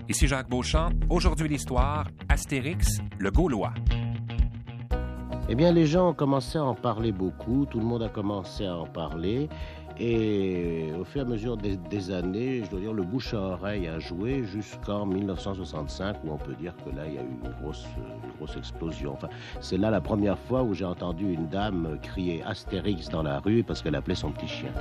Ici Jacques Beauchamp. Aujourd'hui l'histoire, Astérix, le Gaulois. Eh bien, les gens ont commencé à en parler beaucoup, tout le monde a commencé à en parler, et au fur et à mesure des années, je dois dire, le bouche à oreille a joué jusqu'en 1965, où on peut dire que là, il y a eu une grosse explosion. Enfin, c'est là la première fois où j'ai entendu une dame crier Astérix dans la rue parce qu'elle appelait son petit chien.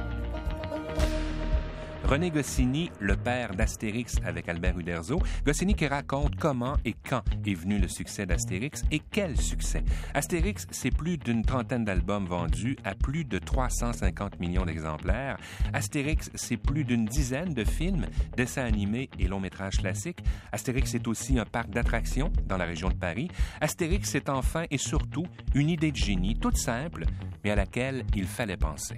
René Goscinny, le père d'Astérix avec Albert Uderzo. Goscinny qui raconte comment et quand est venu le succès d'Astérix et quel succès. Astérix, c'est plus d'une trentaine d'albums vendus à plus de 350 millions d'exemplaires. Astérix, c'est plus d'une dizaine de films, dessins animés et longs métrages classiques. Astérix, c'est aussi un parc d'attractions dans la région de Paris. Astérix, c'est enfin et surtout une idée de génie toute simple, mais à laquelle il fallait penser.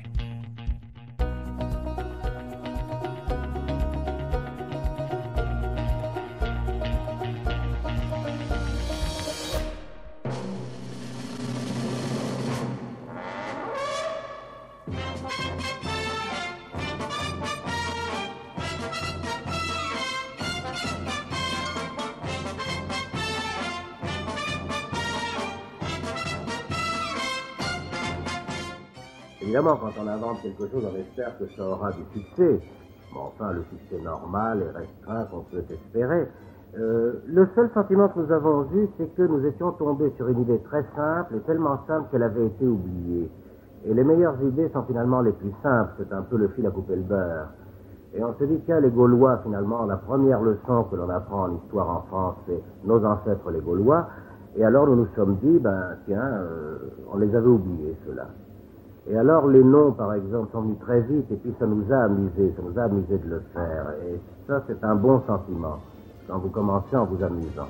Évidemment, quand on invente quelque chose, on espère que ça aura du succès. Bon, enfin, le succès normal et restreint qu'on peut espérer. Le seul sentiment que nous avons eu, c'est que nous étions tombés sur une idée très simple et tellement simple qu'elle avait été oubliée. Et les meilleures idées sont finalement les plus simples. C'est un peu le fil à couper le beurre. Et on se dit, tiens, les Gaulois, finalement, la première leçon que l'on apprend en histoire en France, c'est nos ancêtres les Gaulois. Et alors nous nous sommes dit, on les avait oubliés, ceux-là. Et alors les noms, par exemple, sont venus très vite, et puis ça nous a amusé de le faire. Et ça, c'est un bon sentiment, quand vous commencez en vous amusant.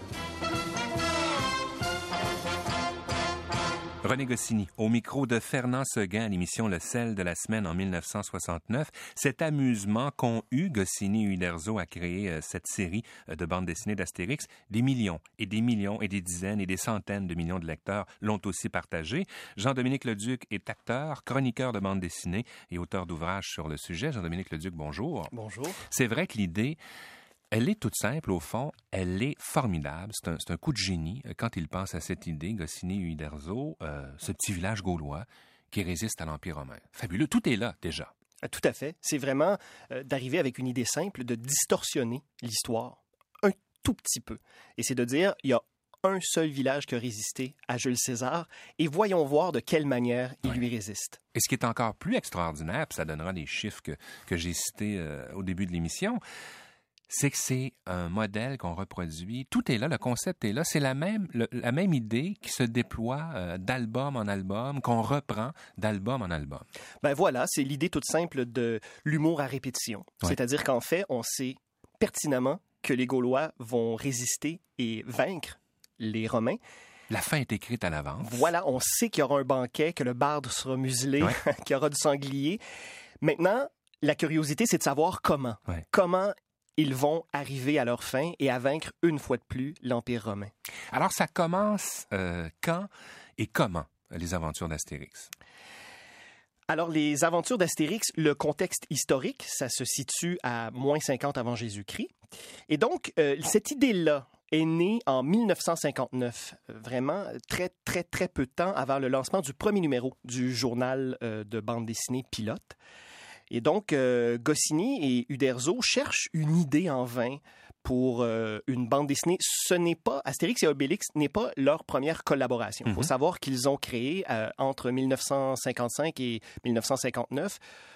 René Goscinny, au micro de Fernand Seguin à l'émission Le Sel de la semaine en 1969. Cet amusement qu'ont eu Goscinny et Uderzo à créer cette série de bandes dessinées d'Astérix, des millions et des dizaines et des centaines de millions de lecteurs l'ont aussi partagé. Jean-Dominique Leduc est acteur, chroniqueur de bandes dessinées et auteur d'ouvrages sur le sujet. Jean-Dominique Leduc, bonjour. Bonjour. C'est vrai que l'idée... Elle est toute simple, au fond, elle est formidable. C'est un coup de génie quand il pense à cette idée, Goscinny et Uderzo, ce petit village gaulois qui résiste à l'Empire romain. Fabuleux, tout est là déjà. Tout à fait. C'est vraiment d'arriver avec une idée simple, de distorsionner l'histoire un tout petit peu. Et c'est de dire, il y a un seul village qui a résisté à Jules César et voyons voir de quelle manière il lui résiste. Et ce qui est encore plus extraordinaire, puis ça donnera des chiffres que j'ai cités au début de l'émission, c'est que c'est un modèle qu'on reproduit. Tout est là, le concept est là. C'est la même idée qui se déploie d'album en album, qu'on reprend d'album en album. Ben voilà, c'est l'idée toute simple de l'humour à répétition. Ouais. C'est-à-dire qu'en fait, on sait pertinemment que les Gaulois vont résister et vaincre les Romains. La fin est écrite à l'avance. Voilà, on sait qu'il y aura un banquet, que le barde sera muselé, ouais. Qu'il y aura du sanglier. Maintenant, la curiosité, c'est de savoir comment. Ouais. Comment ils vont arriver à leur fin et à vaincre une fois de plus l'Empire romain. Alors, ça commence quand et comment, les aventures d'Astérix? Alors, les aventures d'Astérix, le contexte historique, ça se situe à moins 50 avant Jésus-Christ. Et donc, cette idée-là est née en 1959, vraiment très, très, très peu de temps avant le lancement du premier numéro du journal de bande dessinée Pilote. Et donc, Goscinny et Uderzo cherchent une idée en vain pour une bande dessinée. Ce n'est pas, Astérix et Obélix n'est pas leur première collaboration. Il faut savoir qu'ils ont créé entre 1955 et 1959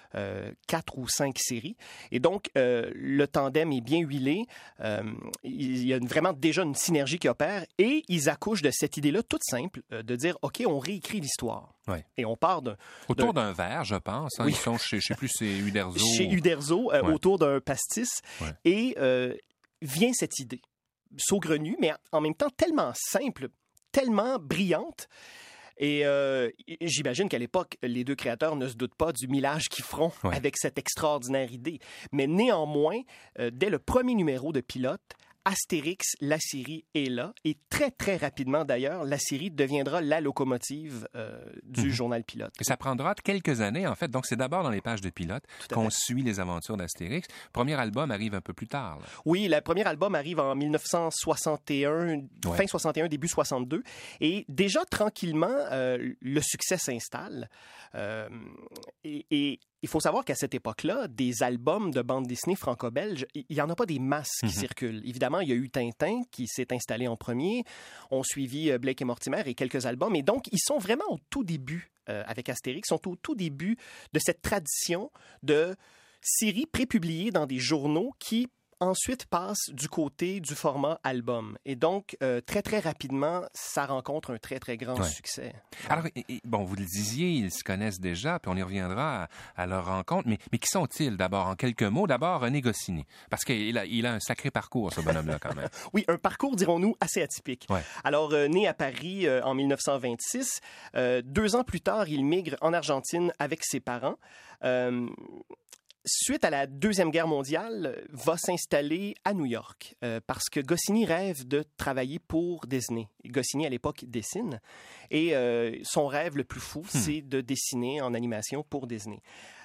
4 ou 5 séries. Et donc, le tandem est bien huilé. Il y a vraiment déjà une synergie qui opère et ils accouchent de cette idée-là toute simple de dire, OK, on réécrit l'histoire. Ouais. Et on part autour d'un verre, je pense. Hein, oui. Ils sont chez, je ne sais plus, c'est Uderzo. Chez Uderzo, ouais. Autour d'un pastis. Ouais. Et vient cette idée, saugrenue, mais en même temps tellement simple, tellement brillante. Et j'imagine qu'à l'époque, les deux créateurs ne se doutent pas du millage qu'ils feront avec cette extraordinaire idée. Mais néanmoins, dès le premier numéro de Pilote, Astérix, la série est là. Et très, très rapidement, d'ailleurs, la série deviendra la locomotive du journal Pilote. Et ça prendra quelques années, en fait. Donc, c'est d'abord dans les pages de Pilote qu'on suit les aventures d'Astérix. Le premier album arrive un peu plus tard. Là. Oui, le premier album arrive en 1961, fin 61, début 62. Et déjà, tranquillement, le succès s'installe. Et il faut savoir qu'à cette époque-là, des albums de bande dessinée franco-belge, il n'y en a pas des masses qui circulent. Évidemment, il y a eu Tintin qui s'est installé en premier. On suivi Blake et Mortimer et quelques albums. Et donc, ils sont vraiment au tout début, avec Astérix, sont au tout début de cette tradition de séries prépubliées dans des journaux qui ensuite passe du côté du format album. Et donc, très, très rapidement, ça rencontre un très, très grand succès. Alors, bon, vous le disiez, ils se connaissent déjà, puis on y reviendra à leur rencontre. Mais qui sont-ils d'abord? En quelques mots, d'abord, René Goscinny. Parce qu'il a un sacré parcours, ce bonhomme-là, quand même. Oui, un parcours, dirons-nous, assez atypique. Ouais. Alors, né à Paris en 1926, 2 ans plus tard, il migre en Argentine avec ses parents. Suite à la Deuxième Guerre mondiale, va s'installer à New York parce que Goscinny rêve de travailler pour Disney. Goscinny, à l'époque, dessine et son rêve le plus fou, c'est de dessiner en animation pour Disney.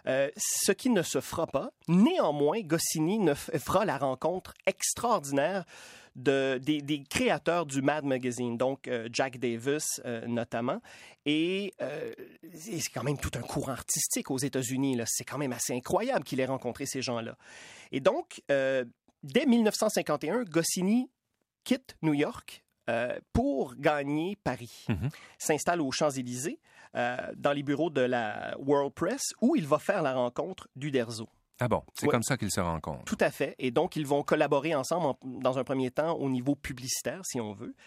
Ce qui ne se fera pas. Néanmoins, Goscinny fera la rencontre extraordinaire des créateurs du Mad Magazine, donc Jack Davis notamment. Et c'est quand même tout un courant artistique aux États-Unis. Là. C'est quand même assez incroyable qu'il ait rencontré ces gens-là. Et donc, dès 1951, Goscinny quitte New York pour gagner Paris. S'installe aux Champs-Élysées, dans les bureaux de la World Press, où il va faire la rencontre d'Uderzo. Ah bon, c'est comme ça qu'ils se rencontrent. Tout à fait. Et donc, ils vont collaborer ensemble dans un premier temps au niveau publicitaire, si on veut.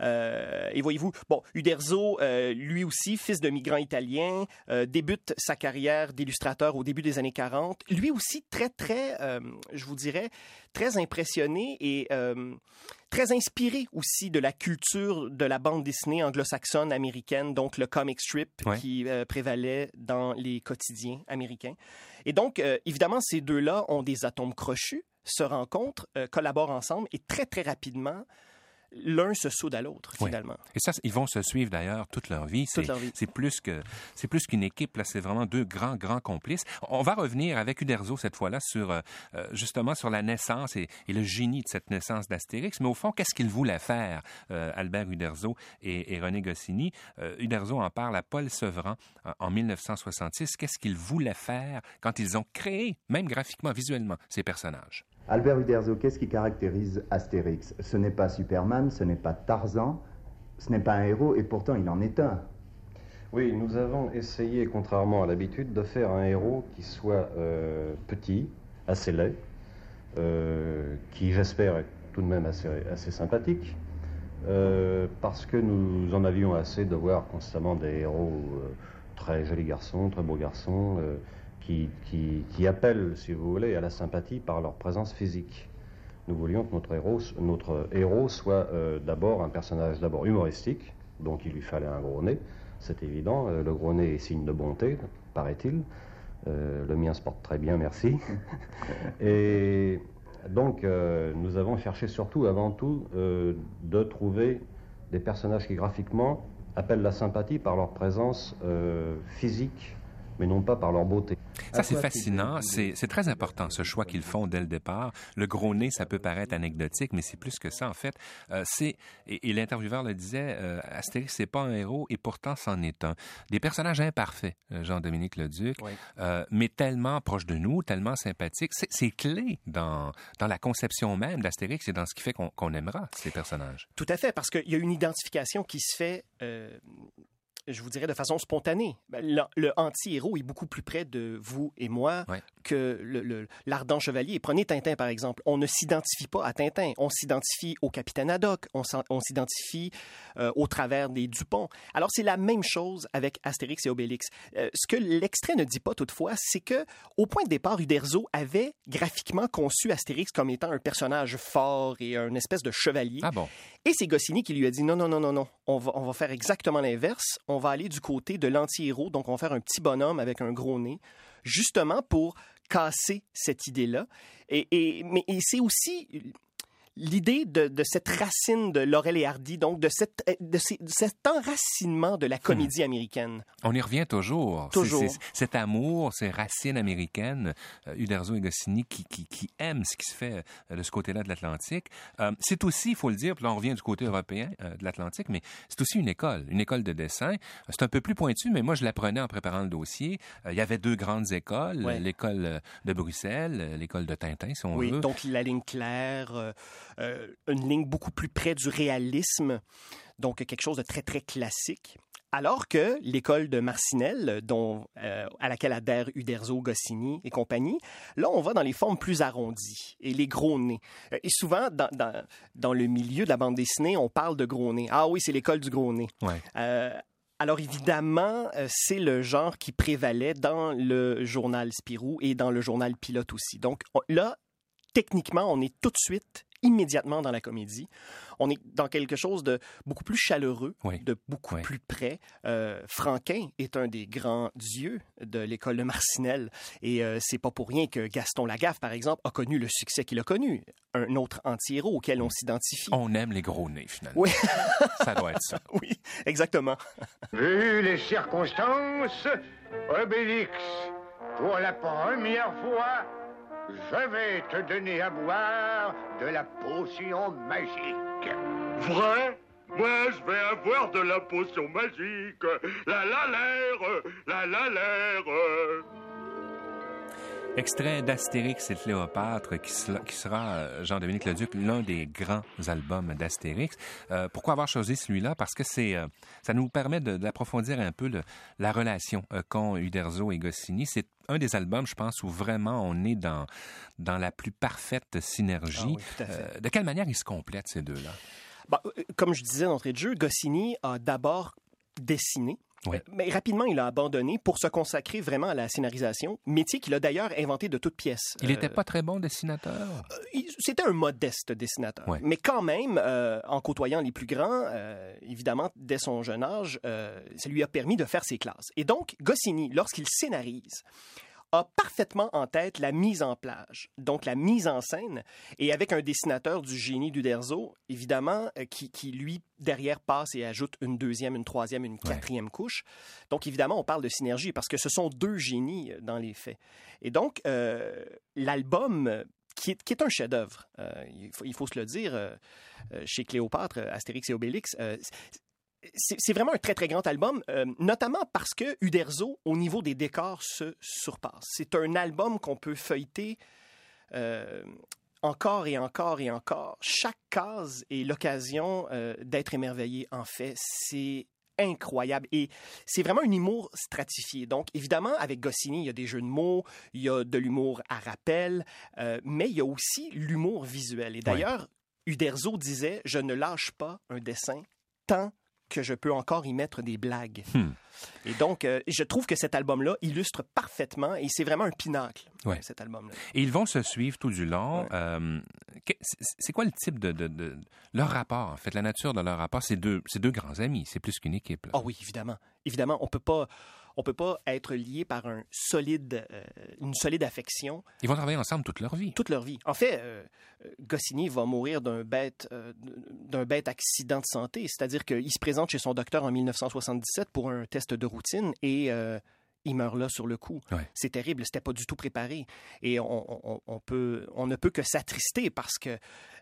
Et voyez-vous, bon, Uderzo, lui aussi, fils de migrants italiens, débute sa carrière d'illustrateur au début des années 40. Lui aussi, très, très, je vous dirais, très impressionné et très inspiré aussi de la culture de la bande dessinée anglo-saxonne américaine, donc le comic strip qui prévalait dans les quotidiens américains. Et donc, évidemment, ces deux-là ont des atomes crochus, se rencontrent, collaborent ensemble et très, très rapidement, l'un se soude à l'autre, finalement. Et ça, ils vont se suivre d'ailleurs toute leur vie. C'est plus qu'une équipe, là, c'est vraiment deux grands complices. On va revenir avec Uderzo cette fois-là sur justement sur la naissance et le génie de cette naissance d'Astérix. Mais au fond, qu'est-ce qu'il voulait faire, Albert Uderzo et René Goscinny? Uderzo en parle à Paul Sevran en 1966. Qu'est-ce qu'il voulait faire quand ils ont créé, même graphiquement, visuellement, ces personnages? Albert Uderzo, qu'est-ce qui caractérise Astérix? Ce n'est pas Superman, ce n'est pas Tarzan, ce n'est pas un héros, et pourtant il en est un. Oui, nous avons essayé, contrairement à l'habitude, de faire un héros qui soit petit, assez laid, qui, j'espère, est tout de même assez sympathique, parce que nous en avions assez de voir constamment des héros très jolis garçons, très beaux garçons, qui appellent, si vous voulez, à la sympathie par leur présence physique. Nous voulions que notre héros soit d'abord un personnage humoristique, donc il lui fallait un gros nez, c'est évident. Le gros nez est signe de bonté, paraît-il. Le mien se porte très bien, merci. Et donc, nous avons cherché surtout, avant tout, de trouver des personnages qui, graphiquement, appellent la sympathie par leur présence physique, mais non pas par leur beauté. Ça, c'est fascinant. C'est très important, ce choix qu'ils font dès le départ. Le gros nez, ça peut paraître anecdotique, mais c'est plus que ça, en fait. Et l'intervieweur le disait, Astérix, c'est pas un héros, et pourtant, c'en est un. Des personnages imparfaits, Jean-Dominique Leduc, mais tellement proches de nous, tellement sympathiques. C'est clé dans la conception même d'Astérix et dans ce qui fait qu'on aimera ces personnages. Tout à fait, parce qu'il y a une identification qui se fait... je vous dirais de façon spontanée. Le anti-héros est beaucoup plus près de vous et moi que l'ardent chevalier. Prenez Tintin, par exemple. On ne s'identifie pas à Tintin. On s'identifie au capitaine Haddock. On s'identifie au travers des Dupont. Alors, c'est la même chose avec Astérix et Obélix. Ce que l'extrait ne dit pas, toutefois, c'est que au point de départ, Uderzo avait graphiquement conçu Astérix comme étant un personnage fort et une espèce de chevalier. Ah bon? Et c'est Goscinny qui lui a dit non. On va faire exactement l'inverse. On va aller du côté de l'anti-héros. Donc, on va faire un petit bonhomme avec un gros nez, justement pour casser cette idée-là. Mais c'est aussi l'idée de cette racine de Laurel et Hardy, donc de cet enracinement de la comédie américaine. On y revient toujours. Toujours. C'est cet amour, ces racines américaines, Uderzo et Goscinny qui aiment ce qui se fait de ce côté-là de l'Atlantique. C'est aussi, il faut le dire, puis là on revient du côté européen de l'Atlantique, mais c'est aussi une école de dessin. C'est un peu plus pointu, mais moi je l'apprenais en préparant le dossier. Il y avait deux grandes écoles, l'école de Bruxelles, l'école de Tintin, si on veut. Oui, donc la ligne claire, une ligne beaucoup plus près du réalisme, donc quelque chose de très, très classique. Alors que l'école de Marcinelle, à laquelle adhèrent Uderzo, Goscinny et compagnie, là, on va dans les formes plus arrondies et les gros nez. Et souvent, dans le milieu de la bande dessinée, on parle de gros nez. Ah oui, c'est l'école du gros nez. Ouais. Alors évidemment, c'est le genre qui prévalait dans le journal Spirou et dans le journal Pilote aussi. Donc là, techniquement, on est tout de suite, immédiatement dans la comédie. On est dans quelque chose de beaucoup plus chaleureux, de beaucoup plus près. Franquin est un des grands dieux de l'école de Marcinelle. Et c'est pas pour rien que Gaston Lagaffe, par exemple, a connu le succès qu'il a connu. Un autre anti-héros auquel on s'identifie. On aime les gros nez, finalement. Oui. Ça doit être ça. Oui, exactement. Vu les circonstances, Obélix, pour la première fois, je vais te donner à boire de la potion magique. Vrai? Moi, je vais avoir de la potion magique. La l'air. Extrait d'Astérix et Cléopâtre qui sera, Jean-Dominique Leduc, l'un des grands albums d'Astérix. Pourquoi avoir choisi celui-là? Parce que ça nous permet d'approfondir un peu la relation qu'ont Uderzo et Goscinny. C'est un des albums, je pense, où vraiment on est dans la plus parfaite synergie. Ah oui, tout à fait. De quelle manière ils se complètent, ces deux-là? Bon, comme je disais d'entrée de jeu, Goscinny a d'abord dessiné. Oui. Mais rapidement, il a abandonné pour se consacrer vraiment à la scénarisation, métier qu'il a d'ailleurs inventé de toutes pièces. Il n'était pas très bon dessinateur? C'était un modeste dessinateur. Ouais. Mais quand même, en côtoyant les plus grands, évidemment, dès son jeune âge, ça lui a permis de faire ses classes. Et donc, Goscinny, lorsqu'il scénarise, a parfaitement en tête la mise en plage, donc la mise en scène, et avec un dessinateur du génie d'Uderzo, évidemment, qui lui, derrière, passe et ajoute une deuxième, une troisième, une quatrième couche. Donc, évidemment, on parle de synergie, parce que ce sont deux génies dans les faits. Et donc, l'album qui est un chef-d'œuvre, il faut se le dire, chez Cléopâtre, Astérix et Obélix, c'est vraiment un très, très grand album, notamment parce que Uderzo, au niveau des décors, se surpasse. C'est un album qu'on peut feuilleter encore et encore et encore. Chaque case est l'occasion d'être émerveillé. En fait, c'est incroyable. Et c'est vraiment un humour stratifié. Donc, évidemment, avec Goscinny, il y a des jeux de mots, il y a de l'humour à rappel, mais il y a aussi l'humour visuel. Et d'ailleurs, Uderzo disait « Je ne lâche pas un dessin tant que je peux encore y mettre des blagues. Et donc, je trouve que cet album-là illustre parfaitement, et c'est vraiment un pinacle, cet album-là. Et ils vont se suivre tout du long. C'est quoi le type de leur rapport, en fait, la nature de leur rapport? C'est deux grands amis, c'est plus qu'une équipe. Là. Ah oui, évidemment. Évidemment, on peut pas être lié par une solide affection. Ils vont travailler ensemble toute leur vie. Toute leur vie. En fait, Goscinny va mourir d'un bête accident de santé, c'est-à-dire qu'il se présente chez son docteur en 1977 pour un test de routine et il meurt là sur le coup. Ouais. C'est terrible, c'était pas du tout préparé. Et on ne peut que s'attrister parce que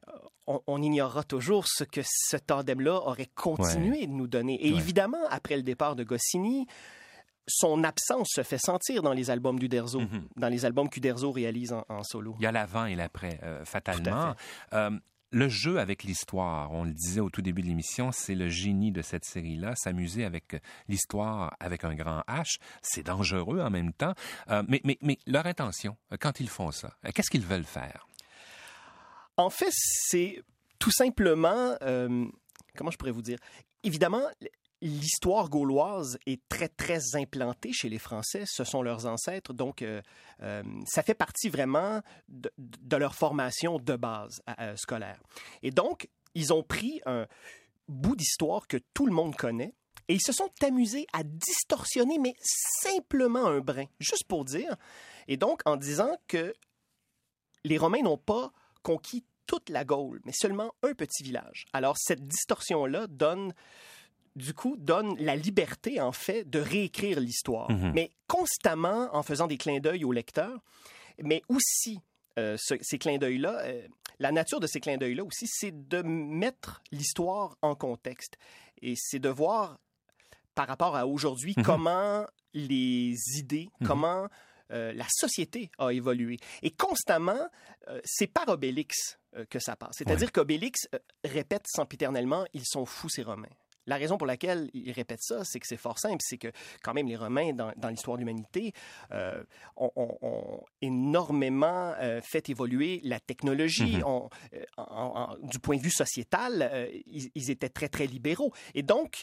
on ignorera toujours ce que ce tandem-là aurait continué de nous donner. Et évidemment, après le départ de Goscinny, son absence se fait sentir dans les albums d'Uderzo, dans les albums qu'Uderzo réalise en solo. Il y a l'avant et l'après, fatalement. Le jeu avec l'histoire, on le disait au tout début de l'émission, c'est le génie de cette série-là, s'amuser avec l'histoire avec un grand H, c'est dangereux en même temps, mais leur intention, quand ils font ça, qu'est-ce qu'ils veulent faire? En fait, c'est tout simplement, comment je pourrais vous dire, évidemment, l'histoire gauloise est très, très implantée chez les Français. Ce sont leurs ancêtres. Donc, ça fait partie vraiment de leur formation de base scolaire. Et donc, ils ont pris un bout d'histoire que tout le monde connaît et ils se sont amusés à distorsionner, mais simplement un brin, juste pour dire. Et donc, en disant que les Romains n'ont pas conquis toute la Gaule, mais seulement un petit village. Alors, cette distorsion-là donne la liberté, en fait, de réécrire l'histoire, mais constamment en faisant des clins d'œil au lecteur, mais aussi, ces clins d'œil-là, la nature de ces clins d'œil-là aussi, c'est de mettre l'histoire en contexte. Et c'est de voir, par rapport à aujourd'hui, comment les idées, comment la société a évolué. Et constamment, c'est par Obélix que ça passe. C'est-à-dire qu'Obélix répète sempiternellement « Ils sont fous, ces Romains ». La raison pour laquelle il répète ça, c'est que c'est fort simple. C'est que quand même les Romains, dans l'histoire de l'humanité, ont énormément fait évoluer la technologie. Du point de vue sociétal, ils étaient très, très libéraux. Et donc,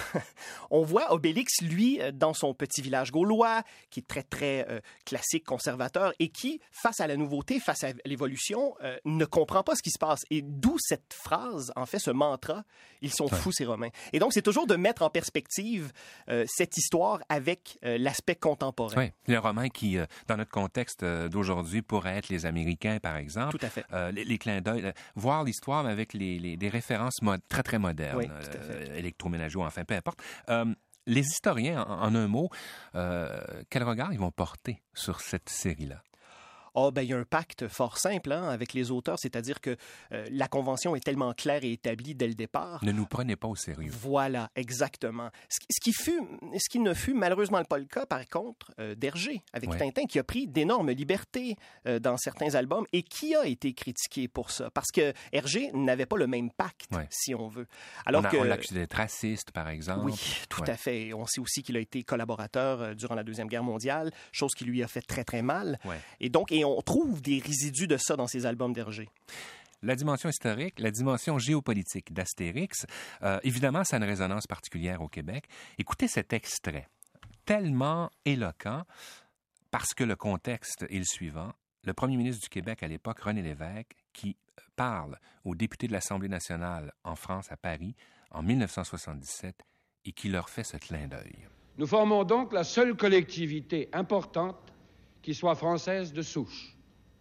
on voit Obélix, lui, dans son petit village gaulois, qui est très, très classique, conservateur, et qui, face à la nouveauté, face à l'évolution, ne comprend pas ce qui se passe. Et d'où cette phrase, en fait, ce mantra, « Ils sont fous, ces Romains ». Et donc, c'est toujours de mettre en perspective cette histoire avec l'aspect contemporain. Oui, les Romains qui, dans notre contexte d'aujourd'hui, pourraient être les Américains, par exemple. Tout à fait. Les clins d'œil, voir l'histoire avec des références très, très modernes. Oui, tout à fait. Électroménager ou enfin, peu importe. Les historiens, en un mot, quel regard ils vont porter sur cette série-là? Il y a un pacte fort simple avec les auteurs, c'est-à-dire que la convention est tellement claire et établie dès le départ. Ne nous prenez pas au sérieux. Voilà, exactement. Ce qui ne fut malheureusement pas le cas, par contre, d'Hergé, avec Tintin, qui a pris d'énormes libertés dans certains albums et qui a été critiqué pour ça, parce que Hergé n'avait pas le même pacte, si on veut. Alors on l'accuse d'être raciste, par exemple. Oui, tout à fait. On sait aussi qu'il a été collaborateur durant la Deuxième Guerre mondiale, chose qui lui a fait très, très mal. Et on trouve des résidus de ça dans ces albums d'Hergé. La dimension historique, la dimension géopolitique d'Astérix, évidemment, ça a une résonance particulière au Québec. Écoutez cet extrait, tellement éloquent, parce que le contexte est le suivant. Le premier ministre du Québec à l'époque, René Lévesque, qui parle aux députés de l'Assemblée nationale en France, à Paris, en 1977, et qui leur fait ce clin d'œil. Nous formons donc la seule collectivité importante qui soit française de souche.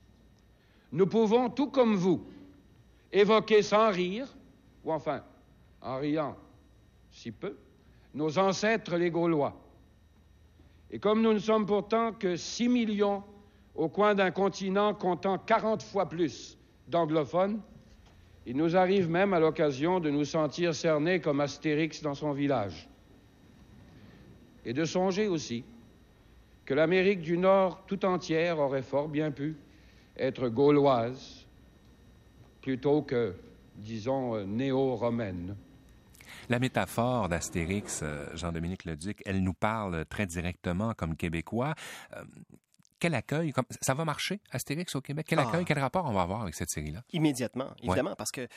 Nous pouvons, tout comme vous, évoquer sans rire, ou enfin, en riant si peu, nos ancêtres les Gaulois. Et comme nous ne sommes pourtant que 6 millions au coin d'un continent comptant 40 fois plus d'anglophones, il nous arrive même à l'occasion de nous sentir cernés comme Astérix dans son village. Et de songer aussi que l'Amérique du Nord tout entière aurait fort bien pu être gauloise plutôt que, disons, néo-romaine. La métaphore d'Astérix, Jean-Dominique Leduc, elle nous parle très directement comme Québécois. Quel accueil? Ça va marcher, Astérix, au Québec? Quel accueil, quel rapport on va avoir avec cette série-là? Immédiatement, évidemment, parce que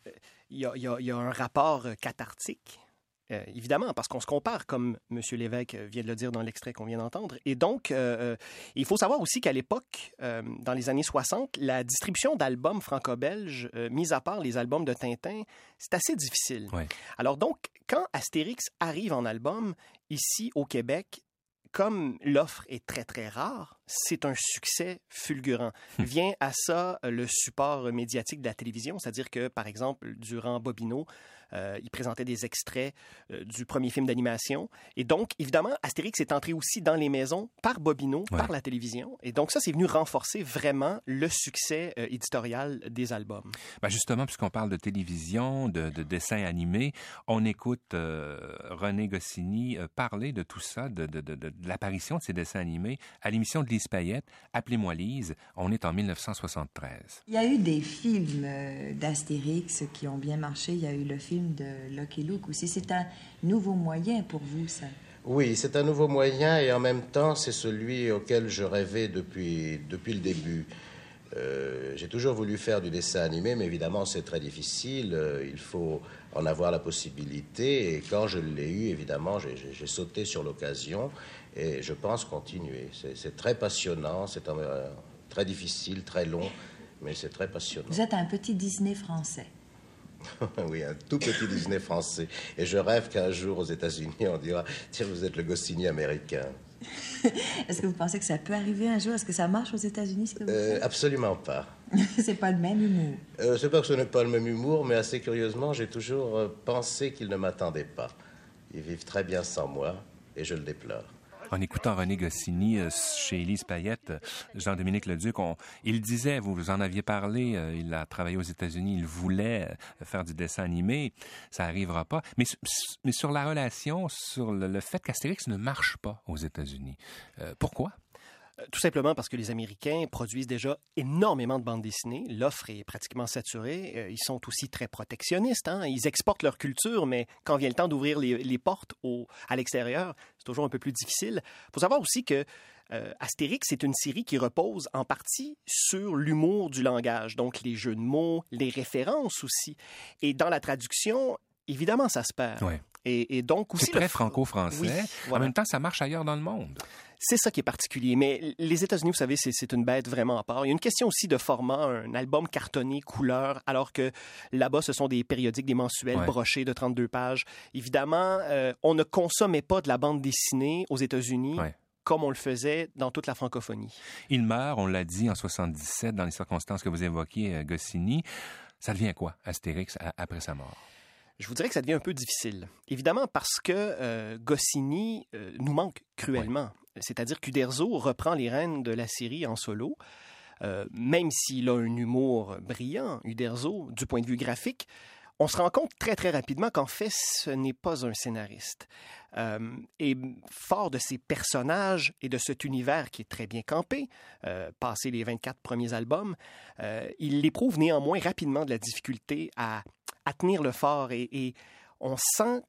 y a un rapport cathartique. Évidemment, parce qu'on se compare, comme M. Lévesque vient de le dire dans l'extrait qu'on vient d'entendre. Et donc, il faut savoir aussi qu'à l'époque, dans les années 60, la distribution d'albums franco-belges, mis à part les albums de Tintin, c'est assez difficile. Oui. Alors donc, quand Astérix arrive en album, ici au Québec, comme l'offre est très, très rare, c'est un succès fulgurant. Vient à ça le support médiatique de la télévision, c'est-à-dire que, par exemple, durant Bobino, il présentait des extraits du premier film d'animation. Et donc, évidemment, Astérix est entré aussi dans les maisons par Bobino, par la télévision. Et donc, ça, c'est venu renforcer vraiment le succès éditorial des albums. Ben justement, puisqu'on parle de télévision, de dessins animés, on écoute René Goscinny parler de tout ça, de l'apparition de ces dessins animés à l'émission de Lise Payette, Appelez-moi Lise. On est en 1973. Il y a eu des films d'Astérix qui ont bien marché. Il y a eu le film de Lucky Luke aussi. C'est un nouveau moyen pour vous, ça? Oui, c'est un nouveau moyen et en même temps, c'est celui auquel je rêvais depuis le début. J'ai toujours voulu faire du dessin animé, mais évidemment, c'est très difficile. Il faut en avoir la possibilité. Et quand je l'ai eu, évidemment, j'ai sauté sur l'occasion et je pense continuer. C'est très passionnant, c'est très difficile, très long, mais c'est très passionnant. Vous êtes un petit Disney français. Oui, un tout petit Disney français. Et je rêve qu'un jour, aux États-Unis, on dira « Tiens, vous êtes le Goscinny américain ». Est-ce que vous pensez que ça peut arriver un jour? Est-ce que ça marche aux États-Unis, ce que vous faites? Absolument pas. C'est pas le même humour. C'est pas que ce n'est pas le même humour, mais assez curieusement, j'ai toujours pensé qu'ils ne m'attendaient pas. Ils vivent très bien sans moi, et je le déplore. En écoutant René Goscinny chez Élise Payette, Jean-Dominique Leduc, il disait, vous en aviez parlé, il a travaillé aux États-Unis, il voulait faire du dessin animé, ça n'arrivera pas. Mais sur la relation, sur le fait qu'Astérix ne marche pas aux États-Unis, pourquoi? Tout simplement parce que les Américains produisent déjà énormément de bandes dessinées. L'offre est pratiquement saturée. Ils sont aussi très protectionnistes. Ils exportent leur culture, mais quand vient le temps d'ouvrir les portes à l'extérieur, c'est toujours un peu plus difficile. Il faut savoir aussi que Astérix est une série qui repose en partie sur l'humour du langage, donc les jeux de mots, les références aussi. Et dans la traduction, évidemment, ça se perd. Ouais. Et donc aussi c'est très franco-français. Oui, voilà. En même temps, ça marche ailleurs dans le monde. C'est ça qui est particulier. Mais les États-Unis, vous savez, c'est une bête vraiment à part. Il y a une question aussi de format, un album cartonné, couleur, alors que là-bas, ce sont des périodiques, des mensuels brochés de 32 pages. Évidemment, on ne consommait pas de la bande dessinée aux États-Unis comme on le faisait dans toute la francophonie. Il meurt, on l'a dit, en 77, dans les circonstances que vous évoquiez, Goscinny. Ça devient quoi, Astérix, après sa mort? Je vous dirais que ça devient un peu difficile. Évidemment, parce que Goscinny nous manque cruellement. C'est-à-dire qu'Uderzo reprend les rênes de la série en solo. Même s'il a un humour brillant, Uderzo, du point de vue graphique, on se rend compte très, très rapidement qu'en fait, ce n'est pas un scénariste. Et fort de ses personnages et de cet univers qui est très bien campé, passé les 24 premiers albums, il éprouve néanmoins rapidement de la difficulté à tenir le fort et on sent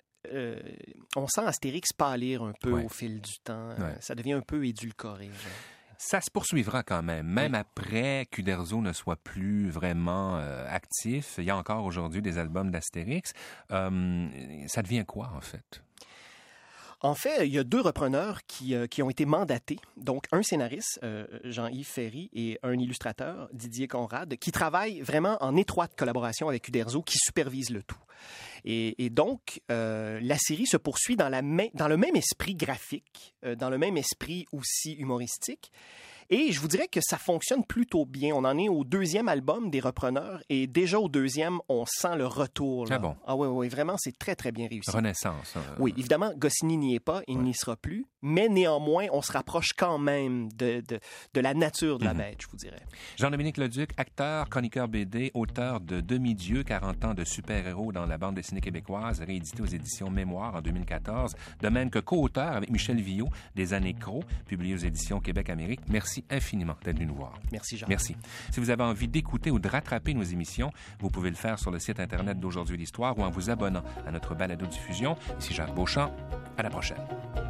Astérix pâlir un peu au fil du temps. Ça devient un peu édulcoré. Ça se poursuivra quand même après qu'Uderzo ne soit plus vraiment actif. Il y a encore aujourd'hui des albums d'Astérix. Ça devient quoi, en fait? En fait, il y a 2 repreneurs qui ont été mandatés. Donc, un scénariste, Jean-Yves Ferry, et un illustrateur, Didier Conrad, qui travaillent vraiment en étroite collaboration avec Uderzo, qui supervise le tout. Et donc, la série se poursuit dans le même esprit graphique, dans le même esprit aussi humoristique. Et je vous dirais que ça fonctionne plutôt bien. On en est au 2e album des repreneurs et déjà au 2e, on sent le retour. Là. Ah bon? Ah oui, vraiment, c'est très, très bien réussi. Renaissance. Oui, évidemment, Goscinny n'y est pas, il n'y sera plus, mais néanmoins, on se rapproche quand même de la nature de la bête, je vous dirais. Jean-Dominique Leduc, acteur, chroniqueur BD, auteur de Demi-Dieu, 40 ans de super-héros dans la bande dessinée québécoise, réédité aux éditions Mémoire en 2014, de même que co-auteur avec Michel Viault des Années Cros, publié aux éditions Québec-Amérique. Merci infiniment d'être venu nous voir. Merci, Jean. Merci. Si vous avez envie d'écouter ou de rattraper nos émissions, vous pouvez le faire sur le site Internet d'Aujourd'hui l'Histoire ou en vous abonnant à notre balado-diffusion. Ici Jacques Beauchamp. À la prochaine.